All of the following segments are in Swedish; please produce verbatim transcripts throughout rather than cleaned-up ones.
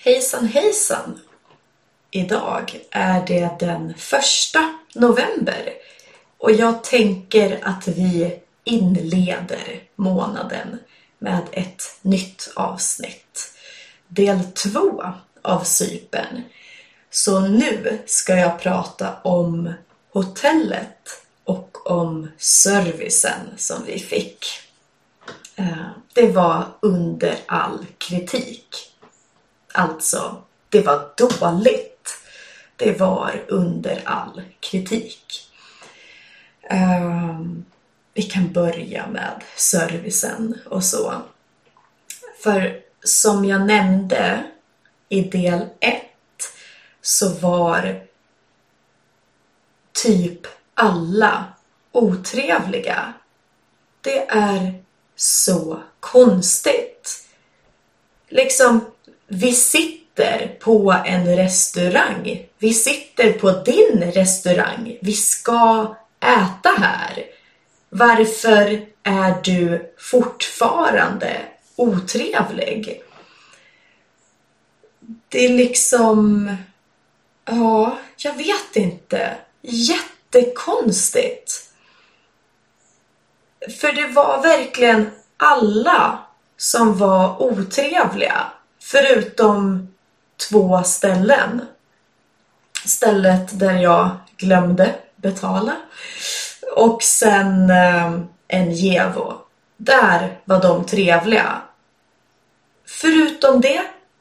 Hejsan hejsan! Idag är det den första november och jag tänker att vi inleder månaden med ett nytt avsnitt. Del två av Cypern. Så nu ska jag prata om hotellet och om servicen som vi fick. Det var under all kritik. Alltså, det var dåligt. Det var under all kritik. Um, vi kan börja med servicen och så. För som jag nämnde i del ett så var typ alla otrevliga. Det är så konstigt. Liksom, vi sitter på en restaurang. Vi sitter på din restaurang. Vi ska äta här. Varför är du fortfarande otrevlig? Det är liksom... Ja, jag vet inte. Jättekonstigt. För det var verkligen alla som var otrevliga. Förutom två ställen. Stället där jag glömde betala. Och sen eh, en Gevo. Där var de trevliga. Förutom det.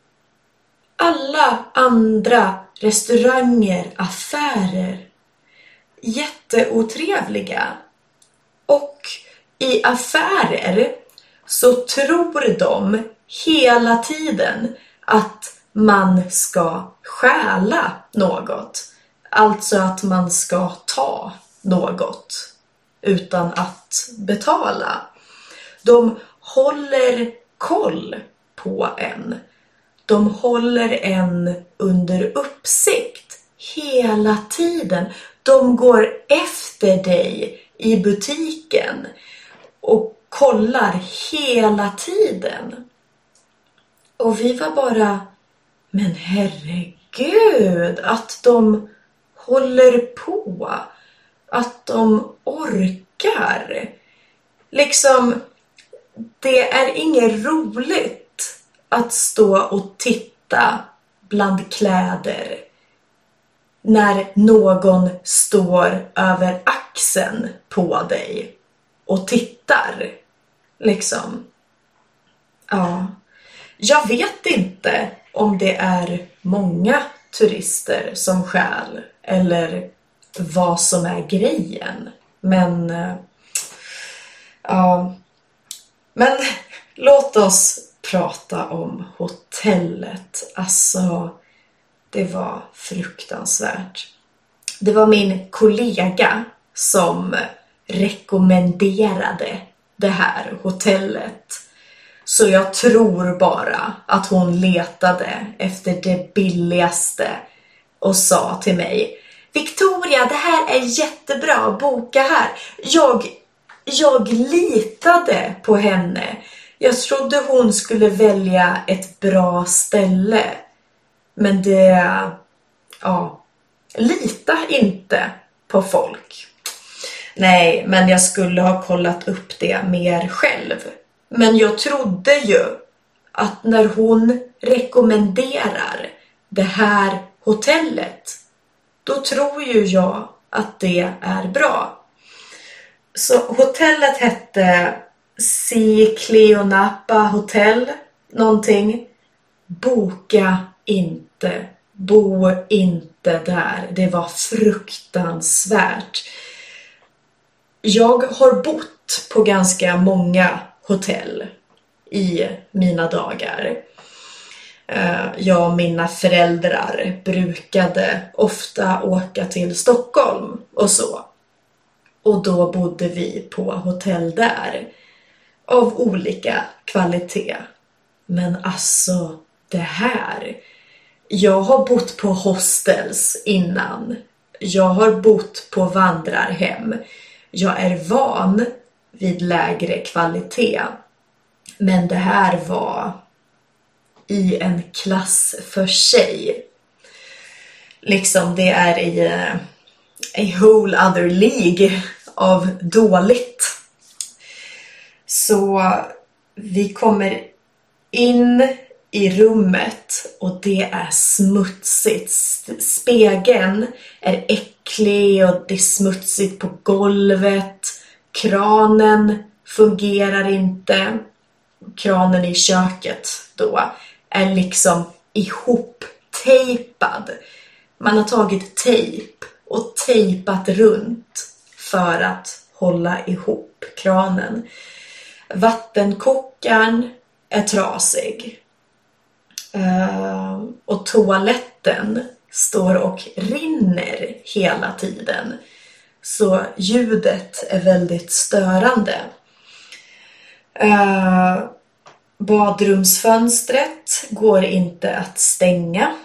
Alla andra restauranger, affärer. Jätteotrevliga. Och i affärer så tror de hela tiden att man ska stjäla något. Alltså att man ska ta något utan att betala. De håller koll på en. De håller en under uppsikt hela tiden. De går efter dig i butiken och kollar hela tiden. Och vi var bara, men herregud, att de håller på, att de orkar. Liksom, det är inget roligt att stå och titta bland kläder när någon står över axeln på dig och tittar. Liksom. Ja. Jag vet inte om det är många turister som stjäl eller vad som är grejen. Men ja. Men låt oss prata om hotellet. Alltså, det var fruktansvärt. Det var min kollega som rekommenderade det här hotellet. Så jag tror bara att hon letade efter det billigaste och sa till mig: Victoria, det här är jättebra, boka här. Jag, jag litade på henne. Jag trodde hon skulle välja ett bra ställe. Men det, ja, lita inte på folk. Nej, men jag skulle ha kollat upp det mer själv. Men jag trodde ju att när hon rekommenderar det här hotellet, då tror ju jag att det är bra. Så hotellet hette Cycleonapa Hotel, någonting. Boka inte, bo inte där. Det var fruktansvärt. Jag har bott på ganska många hotell i mina dagar. Jag och mina föräldrar brukade ofta åka till Stockholm och så. Och då bodde vi på hotell där. Av olika kvalitet. Men alltså, det här. Jag har bott på hostels innan. Jag har bott på vandrarhem. Jag är van vid lägre kvalitet. Men det här var i en klass för sig. Liksom det är i uh, a whole other League av dåligt. Så vi kommer in i rummet och det är smutsigt. Spegeln är äcklig och det är smutsigt på golvet. Kranen fungerar inte. Kranen i köket då är liksom ihoptejpad. Man har tagit tejp och tejpat runt för att hålla ihop kranen. Vattenkokaren är trasig. Uh, och toaletten står och rinner hela tiden. Så ljudet är väldigt störande. Uh, badrumsfönstret går inte att stänga.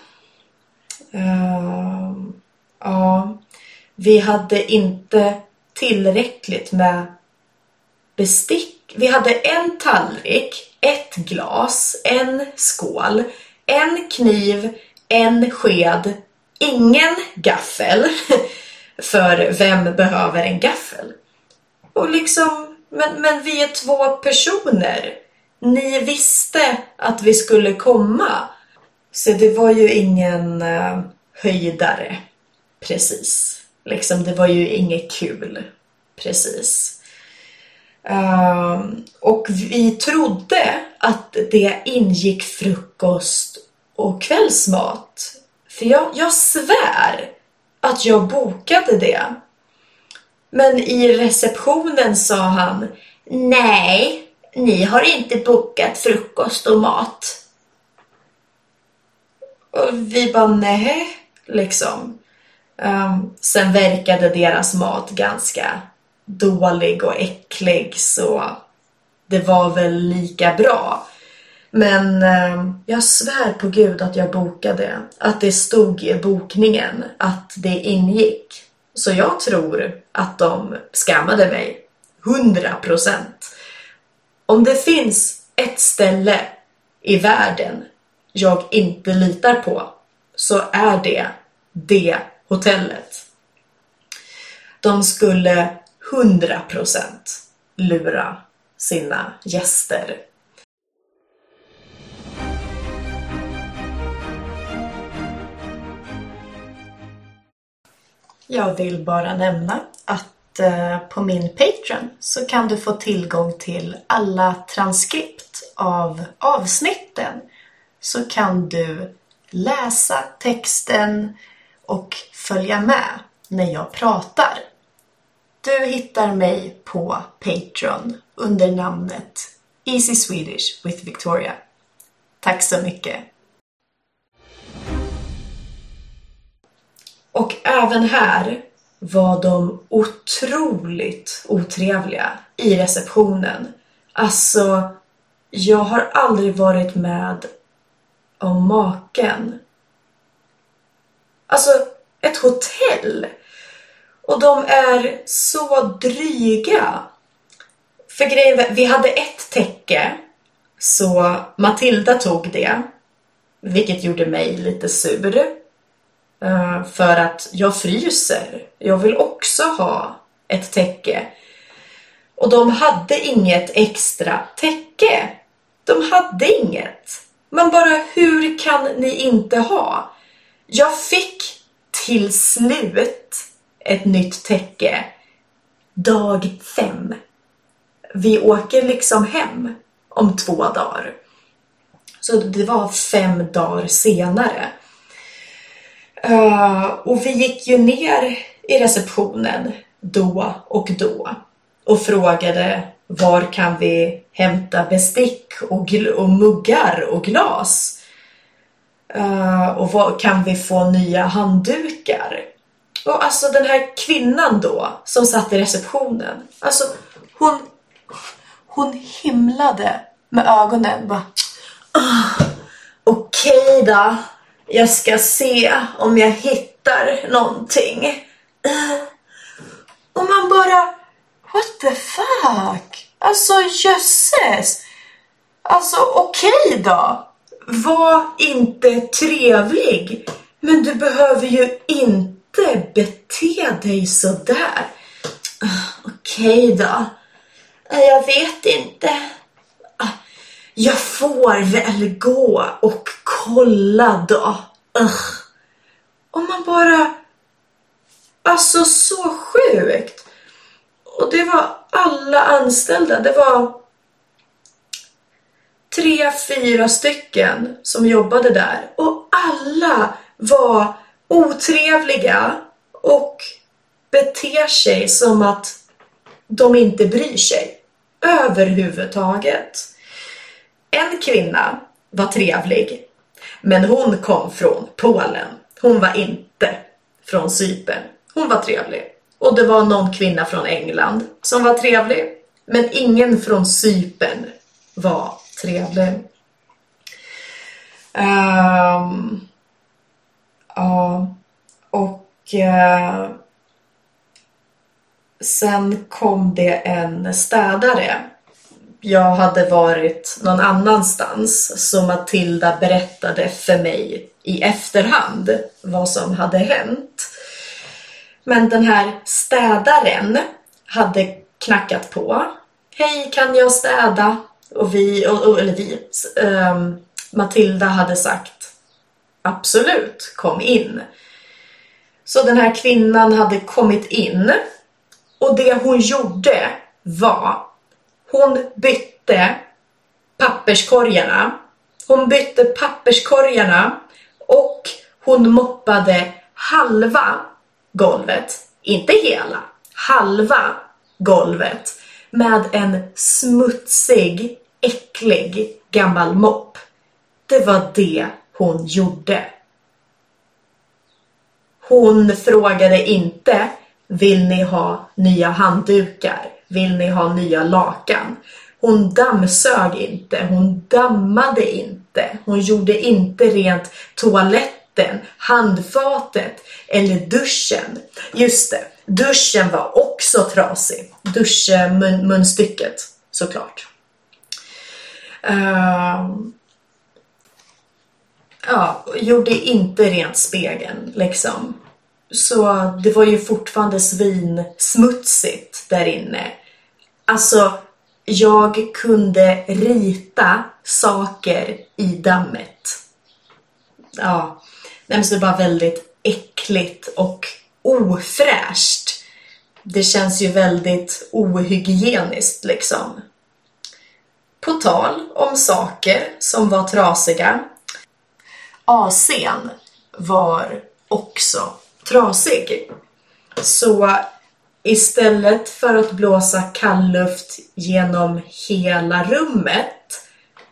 Uh, ja, vi hade inte tillräckligt med bestick. Vi hade en tallrik, ett glas, en skål, en kniv, en sked, ingen gaffel. För vem behöver en gaffel? Och liksom, men, men vi är två personer. Ni visste att vi skulle komma. Så det var ju ingen uh, höjdare. Precis. Liksom, det var ju inget kul. Precis. Uh, och vi trodde att det ingick frukost och kvällsmat. För jag, jag svär att jag bokade det. Men i receptionen sa han: nej, ni har inte bokat frukost och mat. Och vi bara nej, liksom. Um, sen verkade deras mat ganska dålig och äcklig, så det var väl lika bra. Men eh, jag svär på Gud att jag bokade, att det stod i bokningen att det ingick. Så jag tror att de skammade mig hundra procent. Om det finns ett ställe i världen jag inte litar på, så är det det hotellet. De skulle hundra procent lura sina gäster. Jag vill bara nämna att eh, på min Patreon så kan du få tillgång till alla transkript av avsnitten. Så kan du läsa texten och följa med när jag pratar. Du hittar mig på Patreon under namnet Easy Swedish with Victoria. Tack så mycket! Och även här var de otroligt otrevliga i receptionen. Alltså, jag har aldrig varit med om maken. Alltså, ett hotell. Och de är så dryga. För grejen, vi hade ett täcke. Så Matilda tog det. Vilket gjorde mig lite sur. Uh, för att jag fryser. Jag vill också ha ett täcke. Och de hade inget extra täcke. De hade inget. Men bara, hur kan ni inte ha? Jag fick till slut ett nytt täcke dag fem. Vi åker liksom hem om två dagar. Så det var fem dagar senare. Uh, och vi gick ju ner i receptionen då och då och frågade var kan vi hämta bestick och, gl- och muggar och glas. Uh, och var kan vi få nya handdukar. Och alltså den här kvinnan då som satt i receptionen, alltså hon hon himlade med ögonen bara, oh, okej okay då, jag ska se om jag hittar någonting. Uh, och man bara, what the fuck? Alltså jösses. Alltså okej okay då. var inte trevlig. Men du behöver ju inte bete dig så där. Okej då. Jag vet inte. Jag får väl gå och kolla då. Ugh. Om man bara... Alltså så sjukt. Och det var alla anställda. Det var tre, fyra stycken som jobbade där. Och alla var otrevliga och beter sig som att de inte bryr sig överhuvudtaget. En kvinna var trevlig, men hon kom från Polen. Hon var inte från Cypern. Hon var trevlig. Och det var någon kvinna från England som var trevlig, men ingen från Cypern var trevlig. Um, ja, och uh, sen kom det en städare. Jag hade varit någon annanstans, så Matilda berättade för mig i efterhand vad som hade hänt. Men den här städaren hade knackat på. Hej, kan jag städa? Och vi, och, eller vi, um, Matilda hade sagt absolut, kom in. Så den här kvinnan hade kommit in. Och det hon gjorde var, hon bytte papperskorgarna. Hon bytte papperskorgarna och hon moppade halva golvet, inte hela, halva golvet med en smutsig, äcklig gammal mopp. Det var det hon gjorde. Hon frågade inte, vill ni ha nya handdukar? Vill ni ha nya lakan? Hon dammsög inte, hon dammade inte. Hon gjorde inte rent toaletten, handfatet eller duschen. Just det, duschen var också trasig. Duschmunstycket, såklart. Uh, ja, gjorde inte rent spegeln, liksom. Så det var ju fortfarande svinsmutsigt där inne. Alltså, jag kunde rita saker i dammet. Ja, det var väldigt äckligt och ofräscht. Det känns ju väldigt ohygieniskt, liksom. På tal om saker som var trasiga. A C:n var också trasig. Så istället för att blåsa kallluft genom hela rummet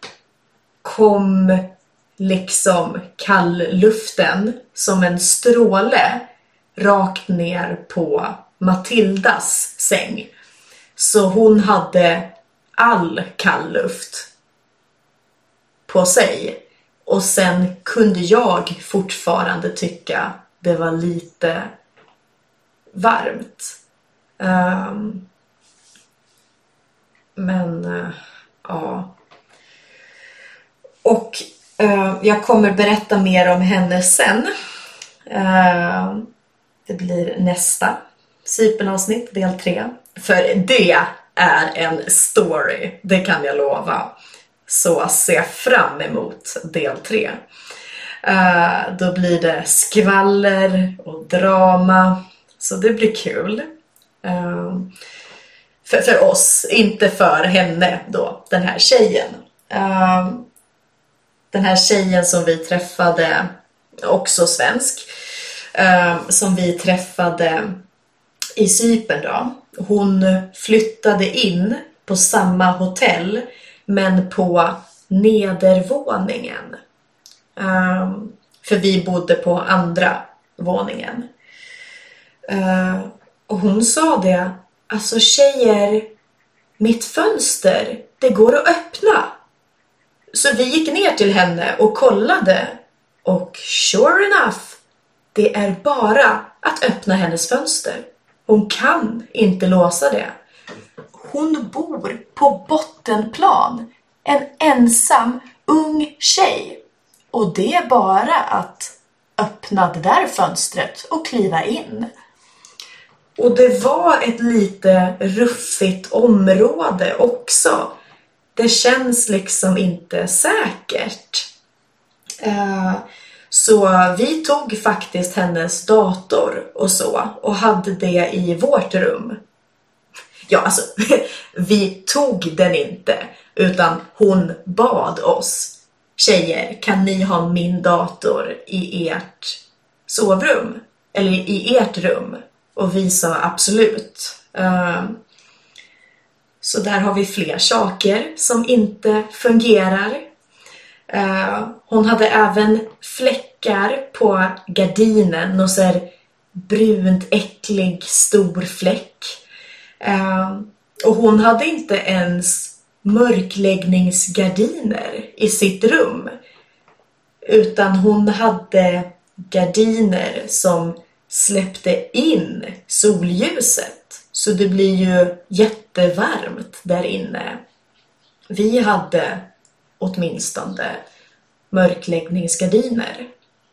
kom liksom kallluften som en stråle rakt ner på Matildas säng. Så hon hade all kallluft på sig. Och sen kunde jag fortfarande tycka det var lite varmt. Um, men uh, ja. Och uh, jag kommer berätta mer om henne sen. Uh, det blir nästa Cypernavsnitt, del tre. För det är en story, det kan jag lova. Så se fram emot del tre. Uh, då blir det skvaller och drama. Så det blir kul. Uh, för, för oss, inte för henne då, den här tjejen. Uh, den här tjejen som vi träffade, också svensk, uh, som vi träffade i Cypern då. Hon flyttade in på samma hotell, men på nedervåningen. Um, för vi bodde på andra våningen. Uh, och hon sa det, alltså tjejer, mitt fönster, det går att öppna. Så vi gick ner till henne och kollade. Och sure enough, det är bara att öppna hennes fönster. Hon kan inte låsa det. Hon bor på bottenplan. En ensam ung tjej. Och det är bara att öppna det där fönstret och kliva in. Och det var ett lite ruffigt område också. Det känns liksom inte säkert. Uh, så vi tog faktiskt hennes dator och så och hade det i vårt rum. Ja, alltså, vi tog den inte, utan hon bad oss. Tjejer, kan ni ha min dator i ert sovrum? Eller i ert rum? Och vi sa absolut. Uh, så där har vi fler saker som inte fungerar. Uh, hon hade även fläckar på gardinen. Och så här brunt, äcklig, stor fläck. Uh, och hon hade inte ens mörkläggningsgardiner i sitt rum. Utan hon hade gardiner som släppte in solljuset. Så det blir ju jättevarmt där inne. Vi hade åtminstone mörkläggningsgardiner.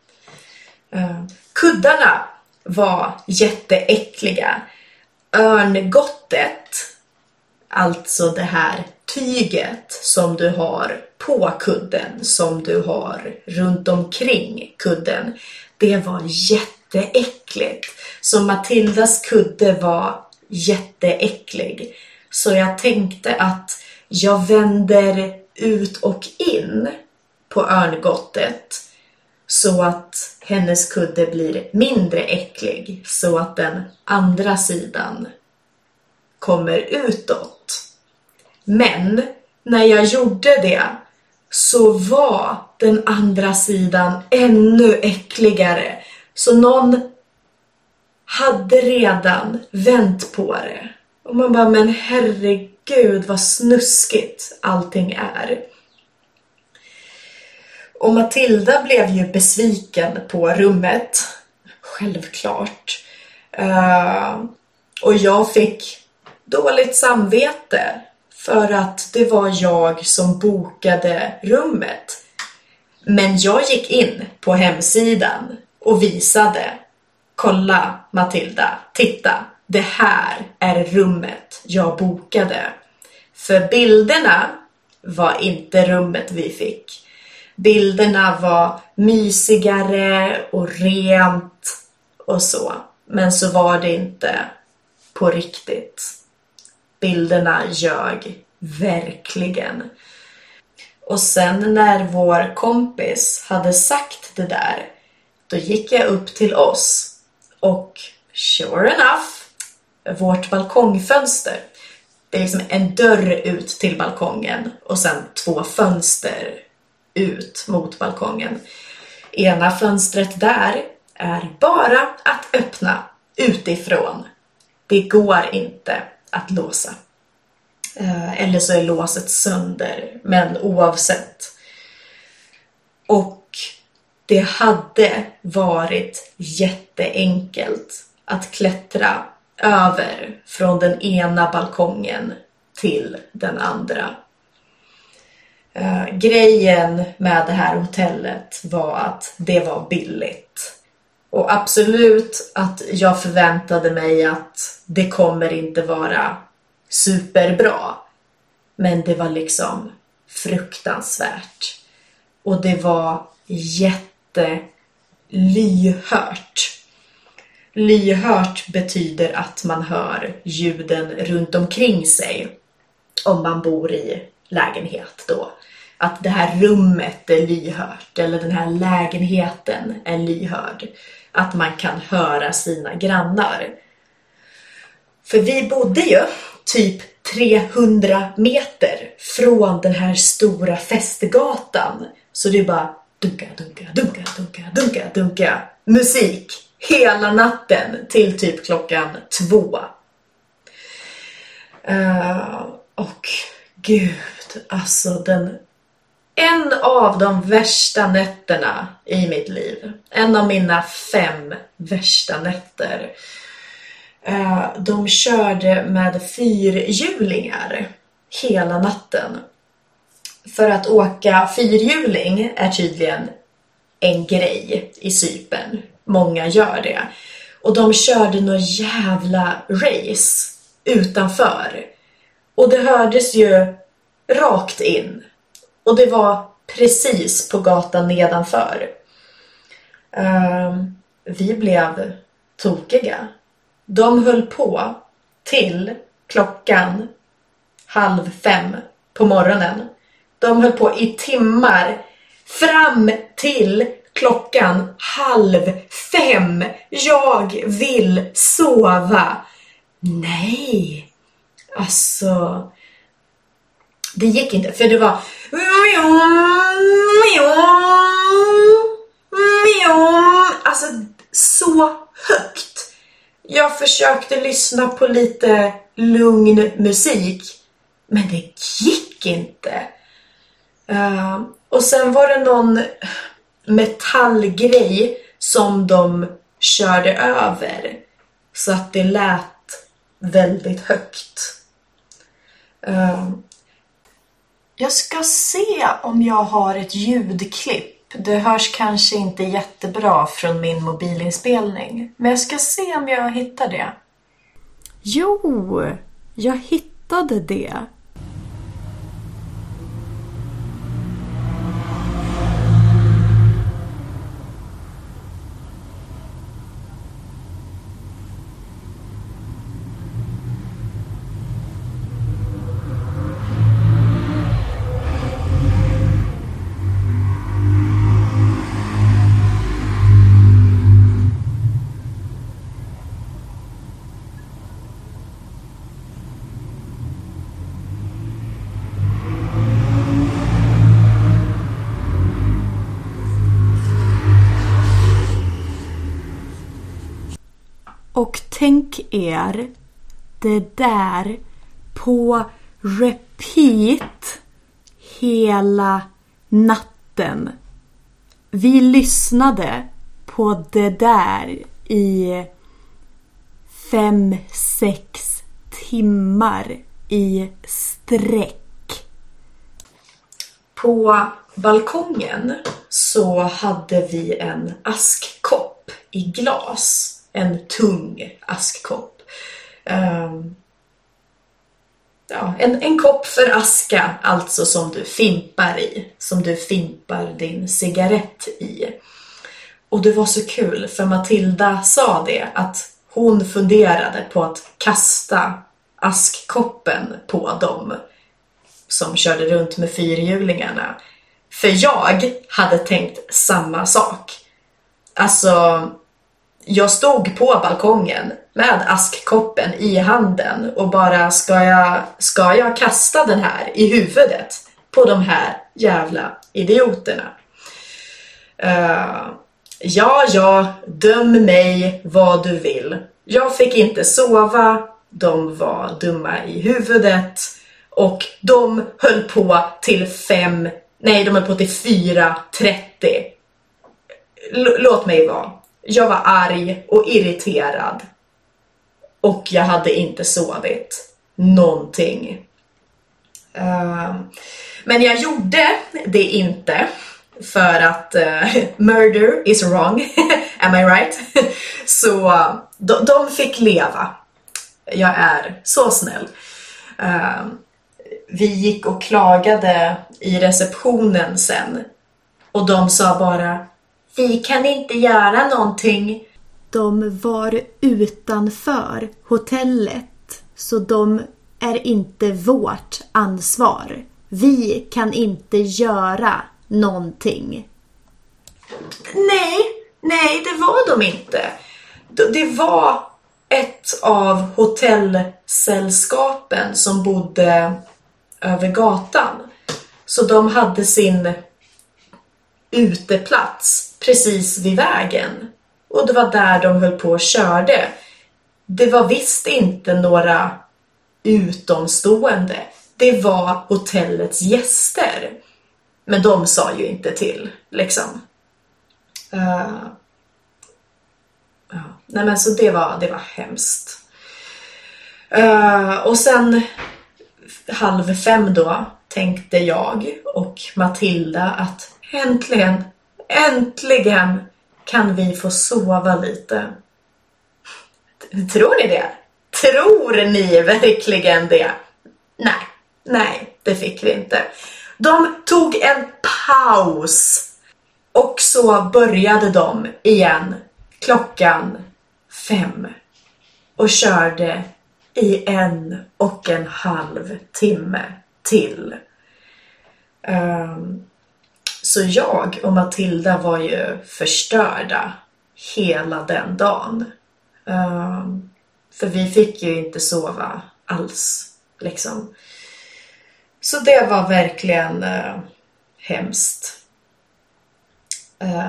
Kuddarna var jätteäckliga. Örngottet, alltså det här tyget som du har på kudden, som du har runt omkring kudden, det var jätteäckligt. Så Matildas kudde var jätteäcklig. Så jag tänkte att jag vänder ut och in på örngottet så att hennes kudde blir mindre äcklig, så att den andra sidan kommer utåt. Men när jag gjorde det så var den andra sidan ännu äckligare. Så någon hade redan vänt på det. Och man bara, men herregud vad snuskigt allting är. Och Matilda blev ju besviken på rummet. Självklart. Uh, och jag fick dåligt samvete. För att det var jag som bokade rummet. Men jag gick in på hemsidan och visade. Kolla Matilda, titta. Det här är rummet jag bokade. För bilderna var inte rummet vi fick. Bilderna var mysigare och rent och så. Men så var det inte på riktigt. Bilderna ljög verkligen. Och sen när vår kompis hade sagt det där, då gick jag upp till oss. Och sure enough, vårt balkongfönster. Det är liksom en dörr ut till balkongen och sen två fönster ut mot balkongen. Ena fönstret där är bara att öppna utifrån. Det går inte att låsa. Eller så är låset sönder, men oavsett. Och det hade varit jätteenkelt att klättra över från den ena balkongen till den andra. Uh, grejen med det här hotellet var att det var billigt. Och absolut att jag förväntade mig att det kommer inte vara superbra. Men det var liksom fruktansvärt. Och det var jättelyhört. Lyhört betyder att man hör ljuden runt omkring sig om man bor i lägenhet då. Att det här rummet är lyhört eller den här lägenheten är lyhörd. Att man kan höra sina grannar. För vi bodde ju typ trehundra meter från den här stora festgatan. Så det är bara dunka, dunka, dunka, dunka, dunka, dunka. Musik hela natten till typ klockan två. Uh, och gud, alltså den... En av de värsta nätterna i mitt liv. En av mina fem värsta nätter. De körde med fyrhjulingar hela natten. För att åka fyrhjuling är tydligen en grej i Cypern. Många gör det. Och de körde någon jävla race utanför. Och det hördes ju rakt in. Och det var precis på gatan nedanför. Uh, vi blev tokiga. De höll på till klockan halv fem på morgonen. De höll på i timmar fram till klockan halv fem. Jag vill sova. Nej. Alltså, det gick inte, för det var alltså så högt. Jag försökte lyssna på lite lugn musik, men det gick inte. Uh, och sen var det någon metallgrej som de körde över, så att det lät väldigt högt. Uh, jag ska se om jag har ett ljudklipp. Det hörs kanske inte jättebra från min mobilinspelning, men jag ska se om jag hittar det. Jo, jag hittade det. Och tänk er det där på repeat hela natten. Vi lyssnade på det där i fem, sex timmar i sträck. På balkongen så hade vi en askkopp i glas. En tung askkopp. Um, ja, en, en kopp för aska, alltså som du fimpar i. Som du fimpar din cigarett i. Och det var så kul, för Matilda sa det, att hon funderade på att kasta askkoppen på dem som körde runt med fyrhjulingarna. För jag hade tänkt samma sak. Alltså, jag stod på balkongen med askkoppen i handen och bara, ska jag, ska jag kasta den här i huvudet på de här jävla idioterna? Uh, ja, ja, döm mig vad du vill. Jag fick inte sova, de var dumma i huvudet och de höll på till fem, nej de höll på till fyra trettio. L- låt mig vara. Jag var arg och irriterad. Och jag hade inte sovit någonting. Uh, men jag gjorde det inte. För att uh, murder is wrong. Am I right? Så uh, de, de fick leva. Jag är så snäll. Uh, vi gick och klagade i receptionen sen. Och de sa bara, vi kan inte göra någonting. De var utanför hotellet, så de är inte vårt ansvar. Vi kan inte göra någonting. Nej, nej, det var de inte. Det var ett av hotellsällskapen som bodde över gatan. Så de hade sin uteplats precis vid vägen. Och det var där de höll på och körde. Det var visst inte några utomstående. Det var hotellets gäster. Men de sa ju inte till, liksom. Uh, ja. Nej men så det var, det var hemskt. Uh, och sen halv fem då tänkte jag och Matilda att äntligen, Äntligen kan vi få sova lite. Tror ni det? Tror ni verkligen det? Nej, nej, det fick vi inte. De tog en paus och så började de igen klockan fem och körde i en och en halv timme till. Um, så jag och Matilda var ju förstörda hela den dagen. Um, för vi fick ju inte sova alls liksom. Så det var verkligen uh, hemskt. Uh,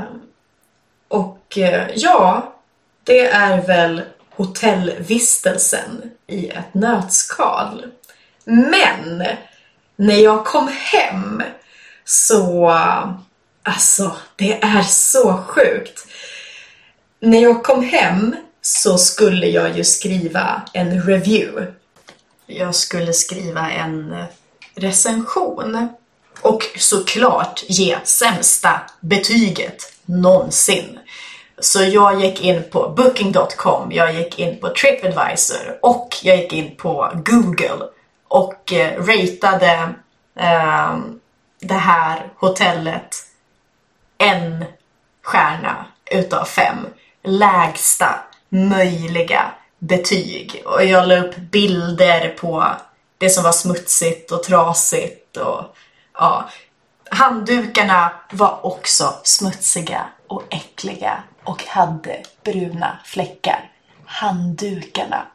och uh, ja, det är väl hotellvistelsen i ett nötskal. Men när jag kom hem så, alltså det är så sjukt. När jag kom hem så skulle jag ju skriva en review. Jag skulle skriva en recension och såklart ge sämsta betyget någonsin. Så jag gick in på booking dot com, jag gick in på TripAdvisor och jag gick in på Google och eh, ratade eh, det här hotellet en stjärna utav fem. Lägsta möjliga betyg. Och jag la upp bilder på det som var smutsigt och trasigt. Och, ja. Handdukarna var också smutsiga och äckliga och hade bruna fläckar. Handdukarna.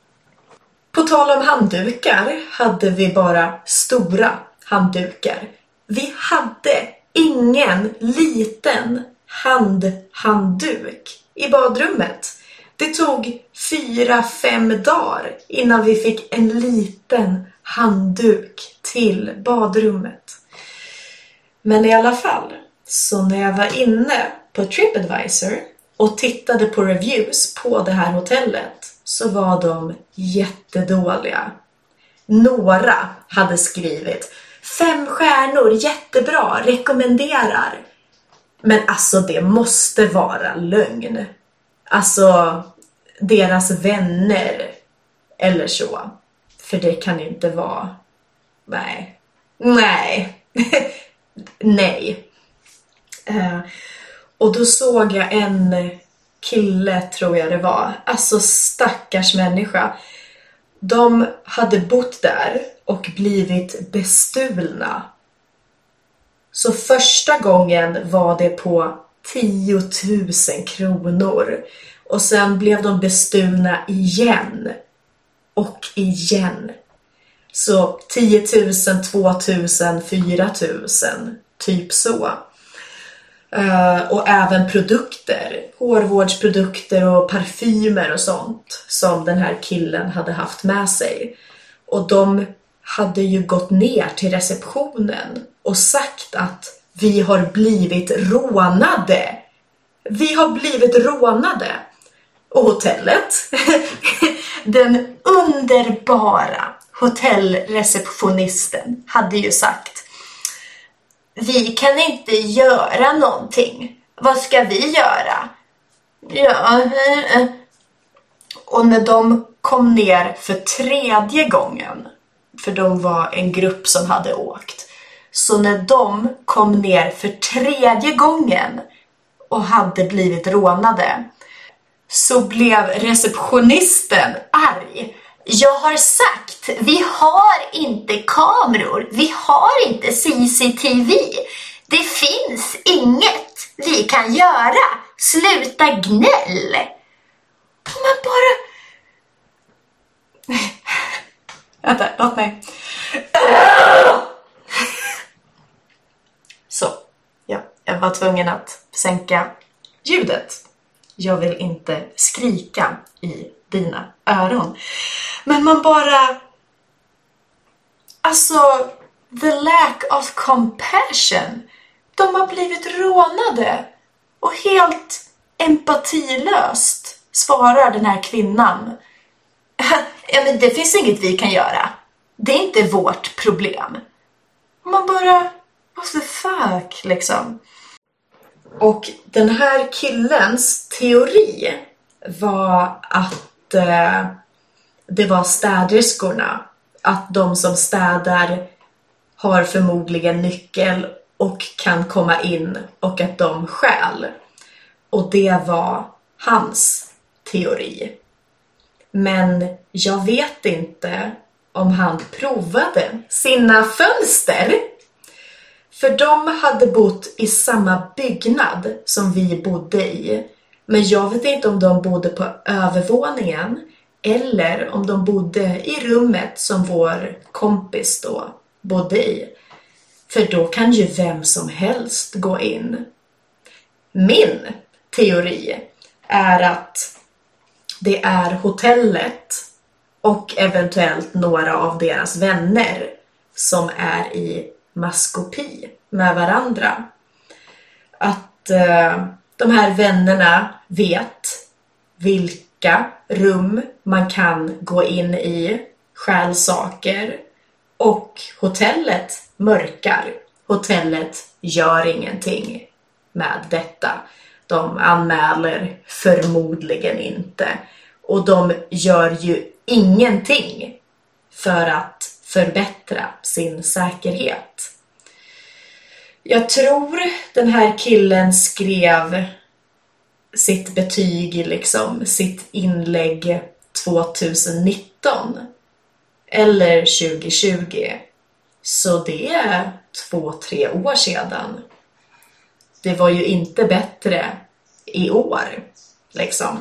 På tal om handdukar hade vi bara stora handdukar. Vi hade ingen liten handhandduk i badrummet. Det tog fyra, fem dagar innan vi fick en liten handduk till badrummet. Men i alla fall, så när jag var inne på TripAdvisor och tittade på reviews på det här hotellet så var de jättedåliga. Några hade skrivit fem stjärnor, jättebra, rekommenderar. Men alltså det måste vara lögn. Alltså deras vänner eller så. För det kan ju inte vara. Nej. Nej. Nej. Uh, och då såg jag en kille, tror jag det var. Alltså stackars människa. De hade bott där och blivit bestulna. Så första gången var det på tio tusen kronor. Och sen blev de bestulna igen. Och igen. Så tio tusen, två tusen, fyra tusen. Typ så. Uh, och även produkter. Hårvårdsprodukter och parfymer och sånt. Som den här killen hade haft med sig. Och de hade ju gått ner till receptionen och sagt att vi har blivit rånade. Vi har blivit rånade. Och hotellet, den underbara hotellreceptionisten hade ju sagt: vi kan inte göra någonting. Vad ska vi göra? Ja. Och när de kom ner för tredje gången, för de var en grupp som hade åkt. Så när de kom ner för tredje gången och hade blivit rånade, så blev receptionisten arg. Jag har sagt, vi har inte kameror, vi har inte C C T V. Det finns inget vi kan göra. Sluta gnäll. Man bara... Vänta, låt mig. Så, ja, jag var tvungen att sänka ljudet. Jag vill inte skrika i dina öron. Men man bara... Alltså, the lack of compassion. De har blivit rånade. Och helt empatilöst svarar den här kvinnan: ja, men det finns inget vi kan göra. Det är inte vårt problem. Och man bara... What the fuck, liksom. Och den här killens teori var att eh, det var städerskorna. Att de som städar har förmodligen nyckel och kan komma in och att de stjäl. Och det var hans teori. Men jag vet inte om han provade sina fönster. För de hade bott i samma byggnad som vi bodde i. Men jag vet inte om de bodde på övervåningen eller om de bodde i rummet som vår kompis då bodde i. För då kan ju vem som helst gå in. Min teori är att det är hotellet och eventuellt några av deras vänner som är i maskopi med varandra. Att eh, de här vännerna vet vilka rum man kan gå in i, stjäl saker, och hotellet mörkar. Hotellet gör ingenting med detta. De anmäler förmodligen inte. Och de gör ju ingenting för att förbättra sin säkerhet. Jag tror den här killen skrev sitt betyg, liksom sitt inlägg tjugonitton eller tjugohundratjugo. Så det är två, tre år sedan. Det var ju inte bättre i år, liksom.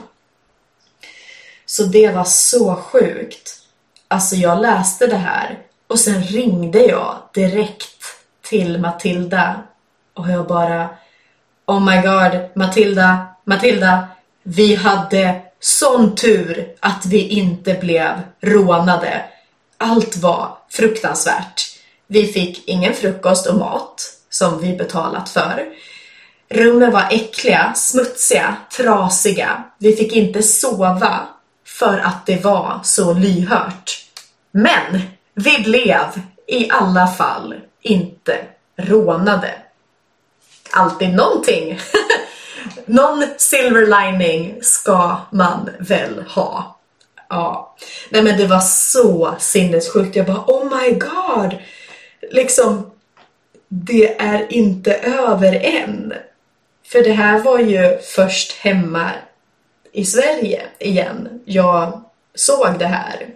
Så det var så sjukt. Alltså jag läste det här och sen ringde jag direkt till Matilda och jag bara, oh my god, Matilda, Matilda, vi hade sån tur att vi inte blev rånade. Allt var fruktansvärt. Vi fick ingen frukost och mat som vi betalat för. Rummen var äckliga, smutsiga, trasiga. Vi fick inte sova för att det var så lyhört. Men vi blev i alla fall inte rånade. Alltid någonting. Någon silver lining ska man väl ha. Ja. Nej, men det var så sinnessjukt. Jag bara, oh my god. Liksom, det är inte över än. För det här var ju först hemma i Sverige igen. Jag såg det här.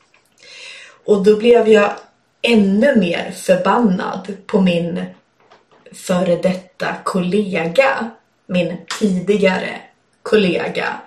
Och då blev jag ännu mer förbannad på min före detta kollega. Min tidigare kollega.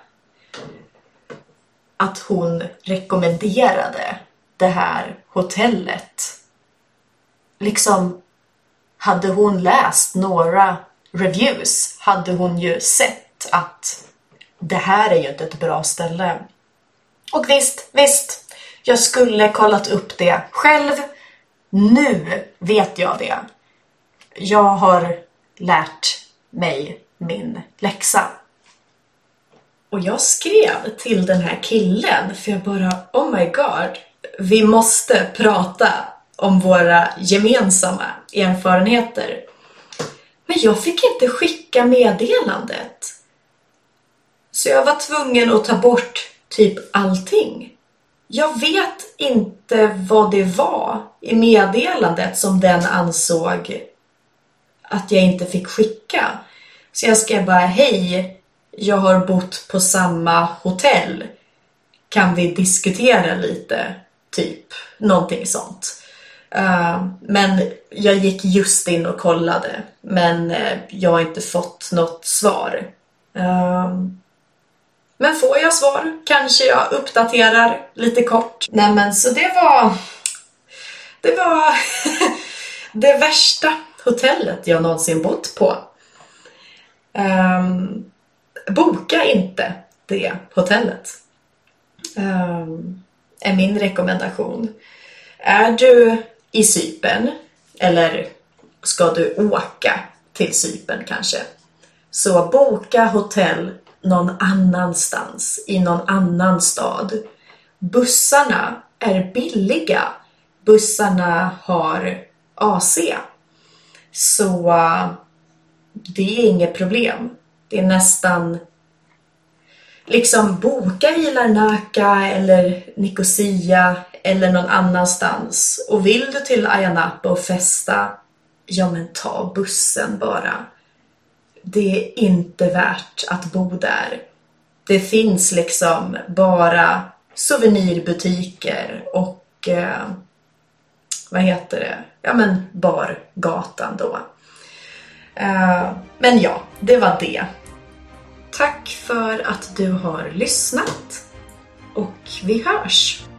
Att hon rekommenderade det här hotellet. Liksom, hade hon läst några reviews hade hon ju sett att det här är ju inte ett bra ställe. Och visst, visst, jag skulle kollat upp det själv. Nu vet jag det. Jag har lärt mig min läxa. Och jag skrev till den här killen för jag bara, oh my god, vi måste prata om våra gemensamma erfarenheter. Men jag fick inte skicka meddelandet. Så jag var tvungen att ta bort typ allting. Jag vet inte vad det var i meddelandet som den ansåg att jag inte fick skicka. Så jag skrev bara, hej, jag har bott på samma hotell. Kan vi diskutera lite? Typ, någonting sånt. Uh, men jag gick just in och kollade. Men uh, jag har inte fått något svar. Uh, men får jag svar kanske jag uppdaterar lite kort. Nej, men så det var Det var det värsta hotellet jag någonsin bott på. um, Boka inte det hotellet. um, Är min rekommendation. Är du i Cypern eller ska du åka till Cypern kanske, så boka hotell någon annanstans i någon annan stad. Bussarna är billiga. Bussarna har A C. Så det är inget problem. Det är nästan liksom boka i Larnaca eller Nicosia eller någon annanstans. Och vill du till Ayia Napa och festa, ja men ta bussen bara. Det är inte värt att bo där. Det finns liksom bara souvenirbutiker och eh, vad heter det? Ja men bargatan då. Uh, men ja, det var det. Tack för att du har lyssnat och vi hörs.